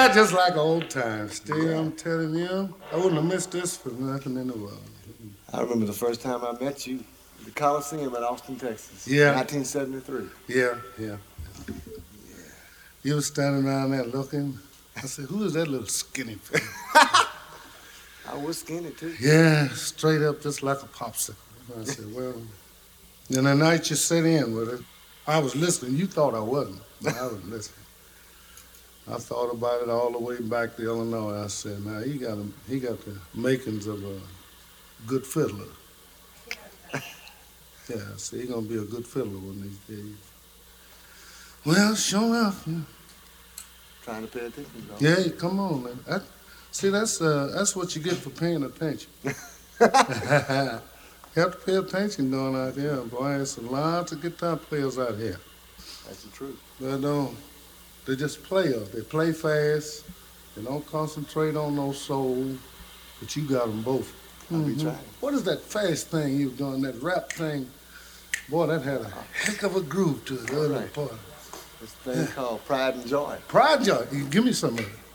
Yeah, just like old times. Still, I'm telling you, I wouldn't have missed this for nothing in the world. I remember the first time I met you, the Coliseum in Austin, Texas, Yeah, 1973. yeah. You was standing around there looking. I said, who is that little skinny fella? I was skinny too. Yeah, straight up just like a popsicle. I said, well, and the night you sat in with it, I was listening. You thought I wasn't, but I was listening. I thought about it all the way back to Illinois. I said, now he got the makings of a good fiddler. Yeah, see, he gonna be a good fiddler one of these days. Well, sure enough, yeah. Trying to pay attention, though. Yeah, come on, man. See, that's what you get for paying attention. You have to pay attention doing out here, boy. There's lots of guitar players out here. That's the truth. They don't. They just play up. They play fast. They don't concentrate on no soul. But you got them both. I'll be trying. What is that fast thing you doing? That rap thing? Boy, that had a heck of a groove to it. The other part. This thing called Pride and Joy. Pride Joy. You give me some of it.